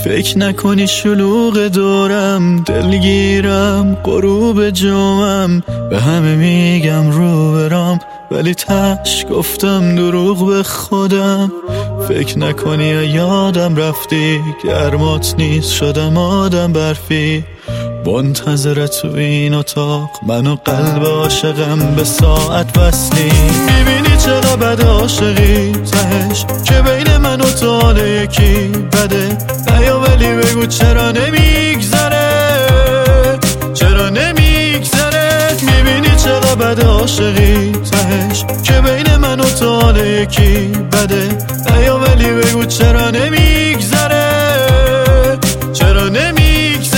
فکر نکنی شلوغ دورم، دلگیرم غروب جمعم، به همه میگم رو برام ولی تش گفتم دروغ به خودم. فکر نکنی یادم رفتی، گرمات نیست شدم آدم برفی، منتظرت تو این اتاق من و قلب عاشقم به ساعت وصلی. میبینی چقدر بد عاشقی تهش که بین من و تو حال یکی بده، نیا ولی بگو چرا نمیگذره، چرا نمیگذره. میبینی چقدر بد عاشقی تهش که بین من و تو حال یکی بده، نیا ولی بگو چرا نمیگذره، چرا نمیگذره.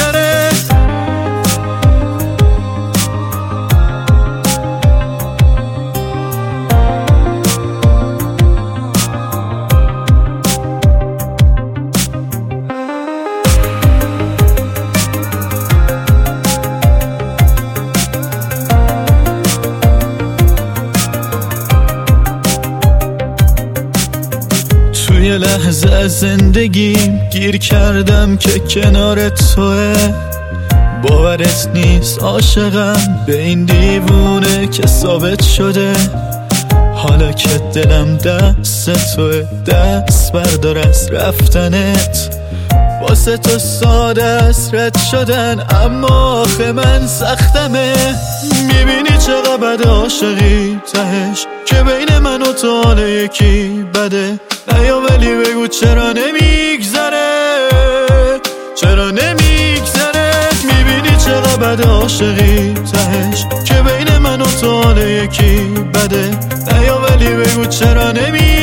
توی لحظه از زندگیم گیر کردم که کنارت توه، باورت نیست عاشقم به این دیوونه که ثابت شده. حالا که دلم دست توه، دست بردار از رفتنت، واسه تو ساده است رد شدن اما آخه من سختمه. میبینی چقدر بد عاشقی تهش که بین من و تو حال یکی بده، نیا ولی بگو چرا نمیگذره، چرا نمیگذره. میبینی چقدر بد عاشقی تهش که بین من و تو حال یکی بده، نیا ولی بگو چرا نمیگذره.